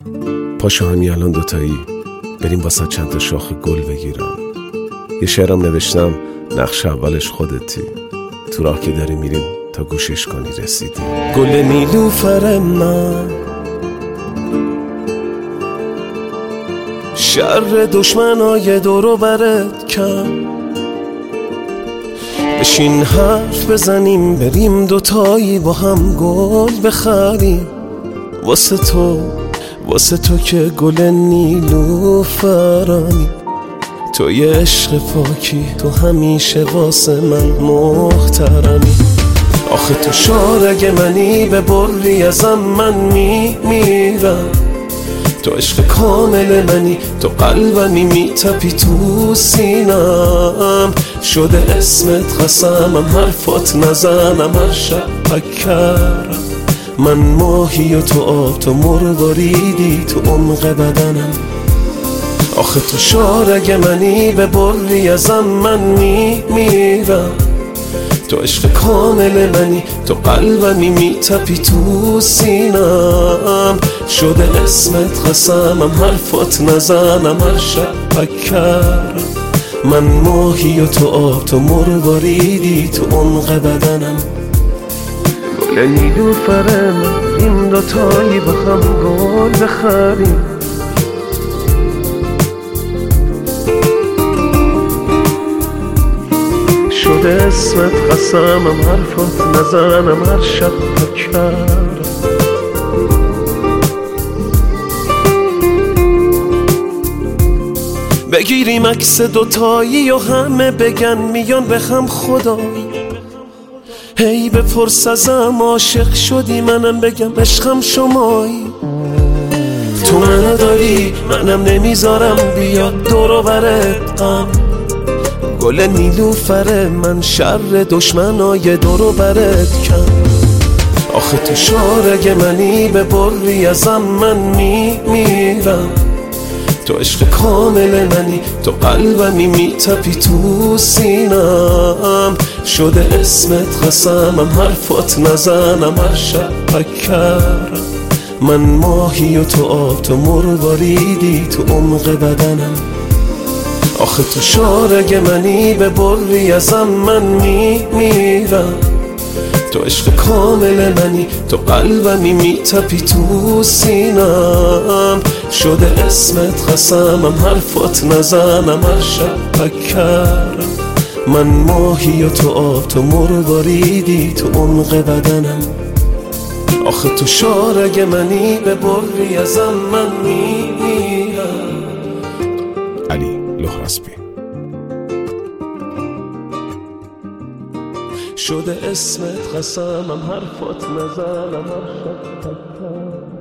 پاشو همین الان دوتایی بریم واسه چند تا شاخ گل بگیرم. یه شعرم نوشتم نقش اولش خودتی، تو راه که داری میریم تا گوشش کنی رسیدی. گل نیلوفر من شر دشمنای دورو برت کن، بشین حرف بزنیم بریم دوتایی با هم گل بخریم. واسه تو که گل نیلوفرانی، تو یه عشق پاکی، تو همیشه واسه من محترمی. آخه تو شارگ منی، به بری ازم من میمیرم. تو عشق کامل منی، تو قلبمی میتپی تو سینم. شده اسمت قسمم، حرفات نزنم هر شب پکرم. من ماهی و تو آب، تو مرواریدی تو عمق بدنم. آخه تو شارگ منی، به بری ازم من میمیرم. تو عشق کامل منی، تو قلبمی میتپی تو سینم. شده اسمت قسمم، حرفات نزنم هر شب پکرم. من ماهی و تو آب، تو مرواریدی تو عمق بدنم. گل نیلوفر من، این دوتایی با هم گل بخریم. شده اسمت قسمم، حرفات نزنم هر شب پکرم. بگیریم عکس دوتایی و همه بگن میان به هم خدایی. هی بپرس ازم عاشق شدی، منم بگم عشقم شمایی. تو منو داری منم نمیذارم بیاد دور و برت غم. گل نیلوفر من شر دشمنای دور و برت کن. آخه تو شارگ منی، به بری ازم من میمیرم. تو عشق کامل منی، تو قلبمی میتپی تو سینم. شده اسمت قسمم، حرفات نزنم هر شب پکرم. من ماهی و تو آب، تو مرواریدی تو عمق بدنم. آخه تو شارگ منی، به بری ازم من میمیرم. تو عشق کامل منی، تو قلبمی میتپی تو سینم. شده اسمت قسمم، حرفات نزنم هر شب پکرم. من ماهی و تو آب، تو مرواریدی تو عمق بدنم. آخه تو شارگ منی، به بری ازم من میمیرم. علی لهرسبی. شده اسمت قسمم، حرفات نزنم هر شب پکرم.